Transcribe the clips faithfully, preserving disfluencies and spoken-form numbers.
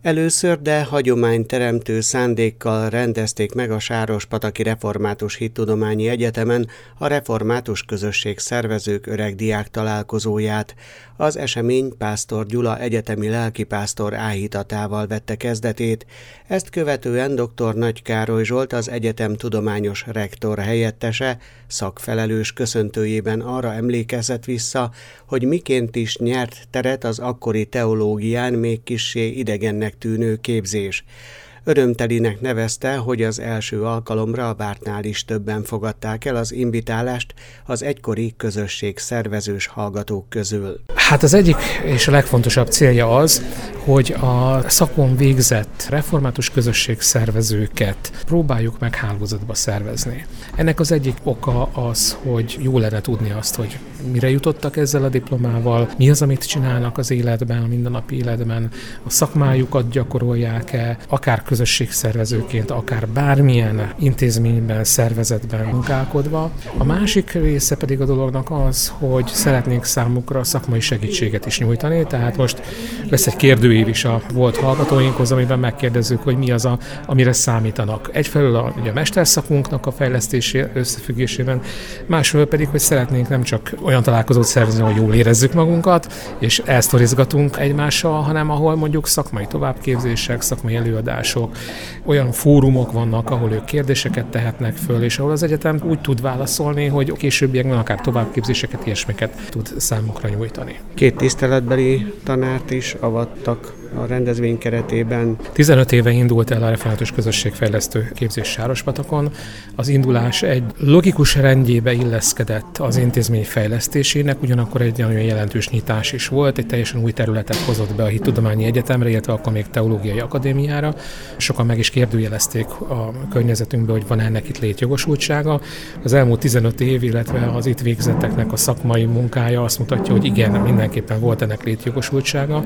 Először, de hagyományteremtő szándékkal rendezték meg a Sárospataki Református Hittudományi Egyetemen a Református Közösség Szervezők Öregdiák találkozóját. Az esemény Pásztor Gyula egyetemi lelkipásztor áhítatával vette kezdetét, ezt követően dr. Nagy Károly Zsolt, az egyetem tudományos rektor helyettese szakfelelős köszöntőjében arra emlékezett vissza, hogy miként is nyert teret az akkori teológián még kissé idegennek tűnő képzés. Örömtelinek nevezte, hogy az első alkalomra a vártnál is többen fogadták el az invitálást az egykori közösség szervezős hallgatók közül. Hát az egyik és a legfontosabb célja az, hogy a szakon végzett református közösség szervezőket próbáljuk meg hálózatba szervezni. Ennek az egyik oka az, hogy jó lenne tudni azt, hogy mire jutottak ezzel a diplomával, mi az, amit csinálnak az életben, a mindennapi életben, a szakmájukat gyakorolják-e, akár közösségszervezőként, akár bármilyen intézményben, szervezetben munkálkodva. A másik része pedig a dolognak az, hogy szeretnénk számukra szakmai segítséget is nyújtani, tehát most lesz egy kérdőív is a volt hallgatóinkhoz, amiben megkérdezzük, hogy mi az, a, amire számítanak. Egyfelől a, ugye a mesterszakunknak a fejlesztési összefüggésében, másfelől pedig, hogy szeretnénk nem csak olyan találkozót szervezni, hogy jól érezzük magunkat, és elsztorizgatunk egymással, hanem ahol mondjuk szakmai továbbképzések, szakmai előadások, olyan fórumok vannak, ahol ők kérdéseket tehetnek föl, és ahol az egyetem úgy tud válaszolni, hogy későbbiekben akár továbbképzéseket, ilyesmiket tud számukra nyújtani. Két tiszteletbeli tanárt is avattak a rendezvény keretében. tizenöt éve indult el a Református Közösségfejlesztő Képzés Sárospatakon. Az indulás egy logikus rendjébe illeszkedett az intézmény fejlesztésének, ugyanakkor egy nagyon jelentős nyitás is volt, egy teljesen új területet hozott be a Hittudományi Egyetemre, illetve akkor még Teológiai Akadémiára. Sokan meg is kérdőjelezték a környezetünkbe, hogy van ennek itt létjogosultsága. Az elmúlt tizenöt év, illetve az itt végzetteknek a szakmai munkája azt mutatja, hogy igen, mindenképpen volt ennek létjogosultsága,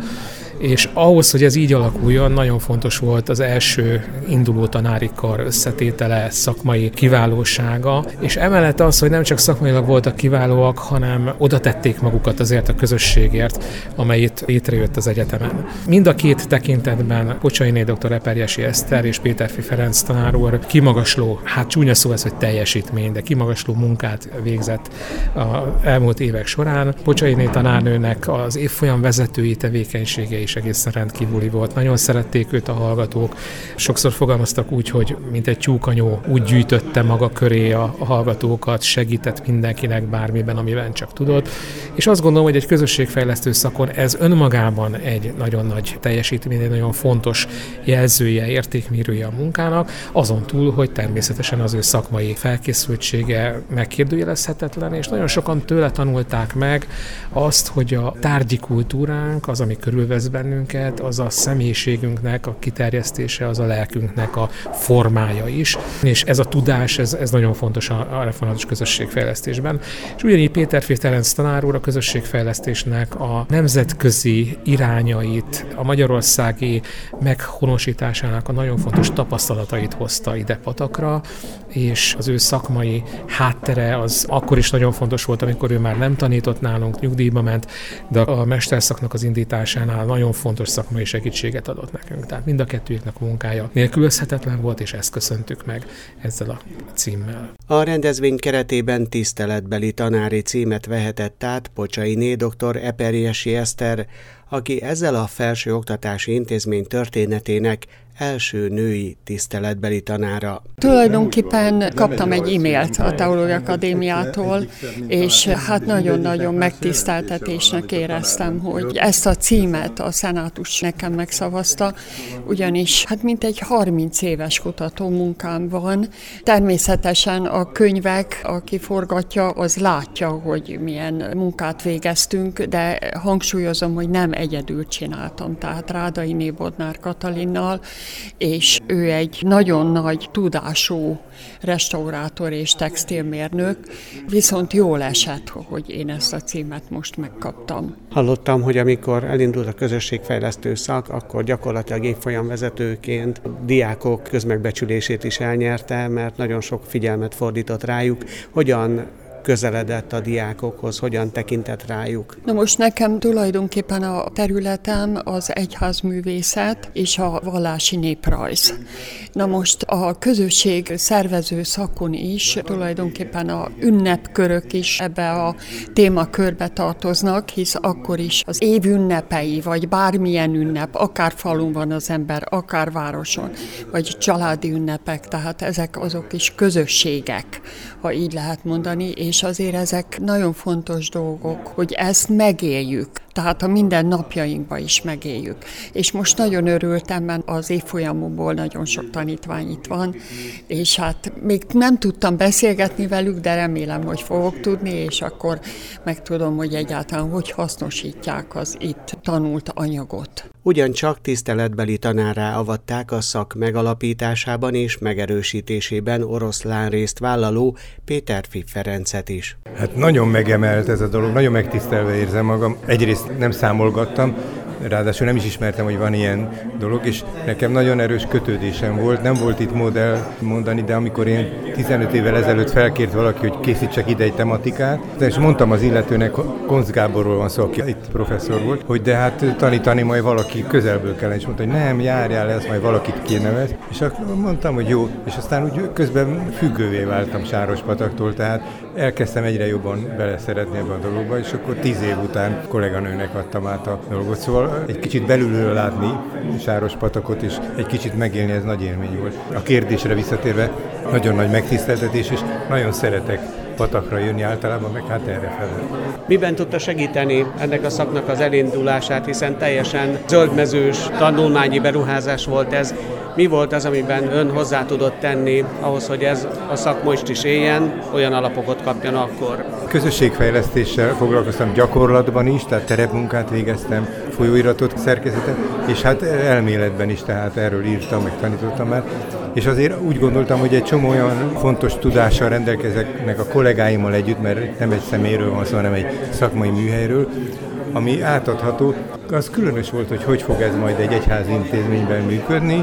és ahhoz, hogy ez így alakuljon, nagyon fontos volt az első induló tanári kar összetétele, szakmai kiválósága, és emellett az, hogy nem csak szakmailag voltak kiválóak, hanem oda tették magukat azért a közösségért, amely itt létrejött az egyetemen. Mind a két tekintetben Pocsainé dr. Eperjesi Eszter és Péterfi Ferenc tanár úr kimagasló, hát csúnya szó ez, hogy teljesítmény, de kimagasló munkát végzett az elmúlt évek során. Pocsainé tanárnőnek az évfolyam vezetői tevékenysége is egészen rendkívüli volt. Nagyon szerették őt a hallgatók. Sokszor fogalmaztak úgy, hogy mint egy tyúkanyó úgy gyűjtötte maga köré a hallgatókat, segített mindenkinek bármiben, amiben csak tudott. És azt gondolom, hogy egy közösségfejlesztő szakon ez önmagában egy nagyon nagy teljesítmény, egy nagyon fontos jelzője, értékmérője a munkának, azon túl, hogy természetesen az ő szakmai felkészültsége megkérdőjelezhetetlen, és nagyon sokan tőle tanulták meg azt, hogy a tárgyi kultúránk, az, ami körülvesz bennünket, az a személyiségünknek a kiterjesztése, az a lelkünknek a formája is, és ez a tudás, ez, ez nagyon fontos a, a református közösségfejlesztésben. És ugyanígy Péterfi Ferenc tanár úr a közösségfejlesztésnek a nemzetközi irányait, a magyarországi meghonosításának a nagyon fontos tapasztalatait hozta ide Patakra, és az ő szakmai háttere az akkor is nagyon fontos volt, amikor ő már nem tanított nálunk, nyugdíjba ment, de a mesterszaknak az indításánál nagyon fontos szakmai segítséget adott nekünk. Tehát mind a kettőjüknek a munkája nélkülözhetetlen volt, és ezt köszöntük meg ezzel a címmel. A rendezvény keretében tiszteletbeli tanári címet vehetett át Pocsainé dr. Eperjesi Eszter, aki ezzel a felsőoktatási intézmény történetének első női tiszteletbeli tanára. Tulajdonképpen kaptam egy e-mailt a Teológiai Akadémiától, és hát nagyon-nagyon megtiszteltetésnek éreztem, hogy ezt a címet a szenátus nekem megszavazta, ugyanis hát mintegy harminc éves kutató munkám van. Természetesen a könyvek, aki forgatja, az látja, hogy milyen munkát végeztünk, de hangsúlyozom, hogy nem egyedül csináltam, tehát Rádainé Bodnár Katalinnal, és ő egy nagyon nagy tudású restaurátor és textilmérnök, viszont jól esett, hogy én ezt a címet most megkaptam. Hallottam, hogy amikor elindult a közösségfejlesztő szak, akkor gyakorlatilag évfolyamvezetőként a diákok közmegbecsülését is elnyerte, mert nagyon sok figyelmet fordított rájuk. Hogyan közeledett a diákokhoz, hogyan tekintett rájuk? Na most nekem tulajdonképpen a területem az egyházművészet és a vallási néprajz. Na most a közösség szervező szakon is tulajdonképpen a ünnepkörök is ebbe a témakörbe tartoznak, hisz akkor is az év ünnepei, vagy bármilyen ünnep, akár falun van az ember, akár városon, vagy családi ünnepek, tehát ezek azok is közösségek, ha így lehet mondani, és azért ezek nagyon fontos dolgok, hogy ezt megéljük, tehát a minden napjainkban is megéljük. És most nagyon örültem, mert az évfolyamomból nagyon sok tanítvány itt van, és hát még nem tudtam beszélgetni velük, de remélem, hogy fogok tudni, és akkor megtudom, hogy egyáltalán hogy hasznosítják az itt tanult anyagot. Ugyancsak tiszteletbeli tanárrá avatták a szak megalapításában és megerősítésében oroszlán részt vállaló Péter Fiff Ferencet is. Hát nagyon megemelt ez a dolog, nagyon megtisztelve érzem magam. Egyrészt nem számolgattam, ráadásul nem is ismertem, hogy van ilyen dolog, és nekem nagyon erős kötődésem volt. Nem volt itt mód elmondani, de amikor én tizenöt évvel ezelőtt felkért valaki, hogy készítsek ide egy tematikát, és mondtam az illetőnek, Koncz Gáborról van szó, aki itt professzor volt, hogy de hát tanítani majd valaki közelből kellene, és mondta, hogy nem, járjál le, azt majd valakit kinevez. És akkor mondtam, hogy jó, és aztán úgy közben függővé váltam Sárospataktól, tehát elkezdtem egyre jobban beleszeretni ebbe a dologba, és akkor tíz év után kolléganőnek adtam át a dolgot. Szóval egy kicsit belülről látni Sárospatakot, és egy kicsit megélni, ez nagy élmény volt. A kérdésre visszatérve, nagyon nagy megtiszteltetés, és nagyon szeretek patakra jönni általában, meg hát erre fel. Miben tudta segíteni ennek a szaknak az elindulását, hiszen teljesen zöldmezős tanulmányi beruházás volt ez. Mi volt az, amiben ön hozzá tudott tenni ahhoz, hogy ez a szak most is éljen, olyan alapokat kapjon akkor? Közösségfejlesztéssel foglalkoztam gyakorlatban is, tehát terepmunkát végeztem, folyóiratot szerkesztettem, és hát elméletben is, tehát erről írtam, meg tanítottam már. És azért úgy gondoltam, hogy egy csomó olyan fontos tudással rendelkeznek a kollégáimmal együtt, mert nem egy személyről van szó, hanem egy szakmai műhelyről, ami átadható. Az különös volt, hogy hogy fog ez majd egy egyházi intézményben működni,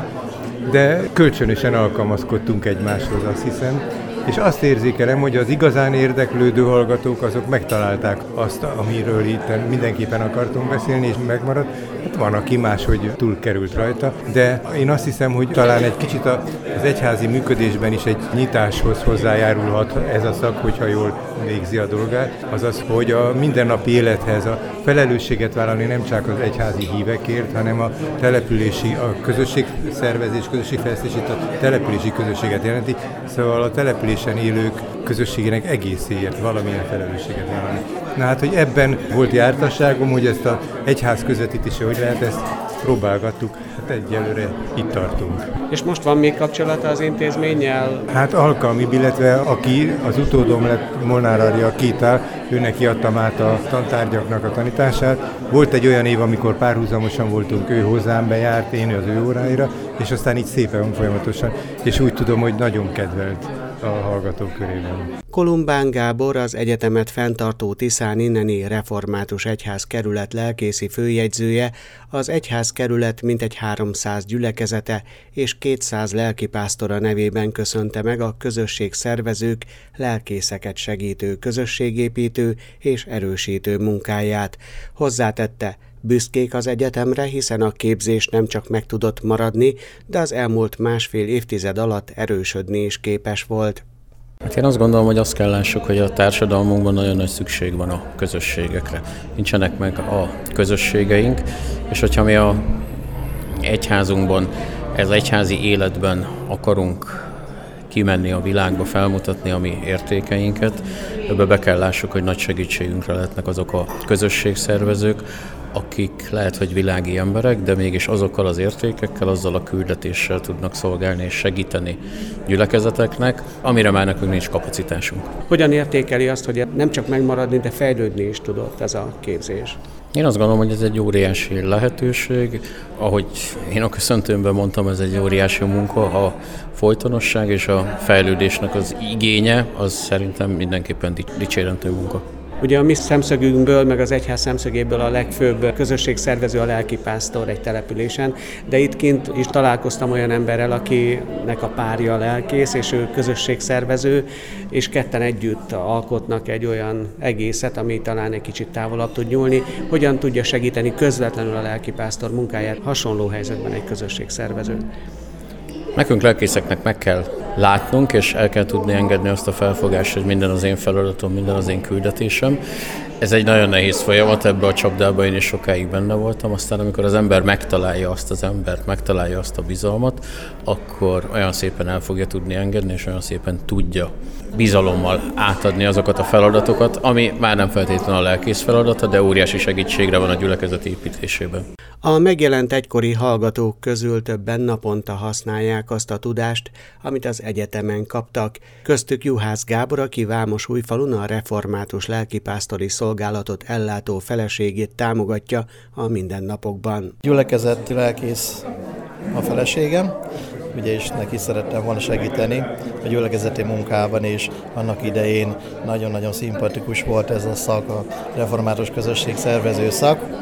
de kölcsönösen alkalmazkodtunk egymáshoz, azt hiszem. És azt érzékelem, hogy az igazán érdeklődő hallgatók azok megtalálták azt, amiről itt mindenképpen akartunk beszélni, és megmaradt. Hát van, aki máshogy túl került rajta, de én azt hiszem, hogy talán egy kicsit az egyházi működésben is egy nyitáshoz hozzájárulhat ez a szak, hogyha jól végzi a dolgát. Azaz, hogy a mindennapi élethez a felelősséget vállalni nem csak az egyházi hívekért, hanem a települési, a közösségszervezés, közösségfejlesztését, a települési közösséget jelenti. Szóval a településen élők közösségének egészéért valamilyen felelősséget vállalni. Na hát, hogy ebben volt jártasságom, hogy ezt az egyház közvetítése, hogy lehet, ezt próbálgattuk, hát egyelőre itt tartunk. És most van még kapcsolata az intézménnyel? Hát alkalmi, illetve aki az utódom lett, Molnár Arja Kétál, ő neki adtam át a tantárgyaknak a tanítását. Volt egy olyan év, amikor párhuzamosan voltunk, ő hozzám bejárt, én az ő óráira, és aztán így szépen folyamatosan, és úgy tudom, hogy nagyon kedvelt a hallgatók körében. Kolumbán Gábor, az egyetemet fenntartó Tiszán inneni református egyházkerület lelkészi főjegyzője, az egyházkerület mintegy háromszáz gyülekezete és kétszáz lelkipásztora nevében köszönte meg a közösségszervezők, lelkészeket segítő, közösségépítő és erősítő munkáját. Hozzátette, büszkék az egyetemre, hiszen a képzés nem csak meg tudott maradni, de az elmúlt másfél évtized alatt erősödni is képes volt. Hát én azt gondolom, hogy azt kell lássuk, hogy a társadalmunkban nagyon nagy szükség van a közösségekre. Nincsenek meg a közösségeink, és hogyha mi a egyházunkban, ez egyházi életben akarunk kimenni a világba, felmutatni a mi értékeinket, ebbe be kell lássuk, hogy nagy segítségünkre lehetnek azok a közösségszervezők, akik lehet, hogy világi emberek, de mégis azokkal az értékekkel, azzal a küldetéssel tudnak szolgálni és segíteni gyülekezeteknek, amire már nekünk nincs kapacitásunk. Hogyan értékeli azt, hogy nem csak megmaradni, de fejlődni is tudott ez a képzés? Én azt gondolom, hogy ez egy óriási lehetőség. Ahogy én a köszöntőmben mondtam, ez egy óriási munka, a folytonosság és a fejlődésnek az igénye, az szerintem mindenképpen dicsérendő munka. Ugye a mi szemszögünkből, meg az egyház szemszögéből a legfőbb közösségszervező a lelkipásztor egy településen, de itt kint is találkoztam olyan emberrel, akinek a párja a lelkész, és ő közösségszervező, és ketten együtt alkotnak egy olyan egészet, ami talán egy kicsit távolabb tud nyúlni. Hogyan tudja segíteni közvetlenül a lelkipásztor munkáját hasonló helyzetben egy közösségszervező? Nekünk lelkészeknek meg kell látnunk, és el kell tudni engedni azt a felfogást, hogy minden az én feladatom, minden az én küldetésem. Ez egy nagyon nehéz folyamat, ebbe a csapdába én is sokáig benne voltam, aztán amikor az ember megtalálja azt az embert, megtalálja azt a bizalmat, akkor olyan szépen el fogja tudni engedni, és olyan szépen tudja bizalommal átadni azokat a feladatokat, ami már nem feltétlenül a lelkész feladata, de óriási segítségre van a gyülekezet építésében. A megjelent egykori hallgatók közül többen naponta használják azt a tudást, amit az egyetemen kaptak. Köztük Juhász Gábor, aki Vámosújfalun a református lelkipásztori szolgálatot ellátó feleségét támogatja a mindennapokban. Gyülekezeti lelkész a feleségem, ugye is neki szerettem volna segíteni a gyülekezeti munkában, és annak idején nagyon-nagyon szimpatikus volt ez a szak, a református közösség szervező szak,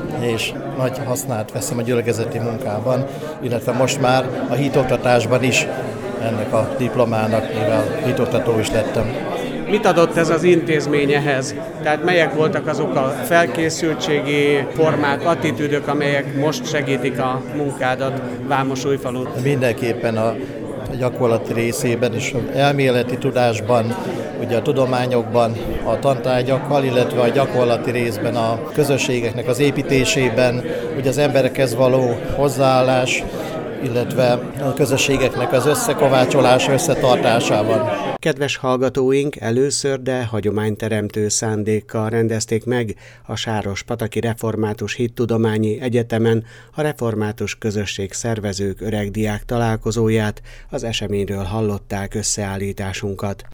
és nagy hasznát veszem a gyülekezeti munkában, illetve most már a hitoktatásban is ennek a diplomának, mivel hitoktató is lettem. Mit adott ez az intézmény ehhez? Tehát melyek voltak azok a felkészültségi formák, attitűdök, amelyek most segítik a munkádat Vámosújfalun? Mindenképpen a gyakorlati részében és az elméleti tudásban, ugye a tudományokban, a tantárgyakkal, illetve a gyakorlati részben a közösségeknek az építésében, ugye az emberekhez való hozzáállás, illetve a közösségeknek az összekovácsolása, összetartásában. Kedves hallgatóink, először, de hagyományteremtő szándékkal rendezték meg a Sárospataki Református Hittudományi Egyetemen a Református Közösség Szervezők Öregdiák találkozóját, az eseményről hallották összeállításunkat.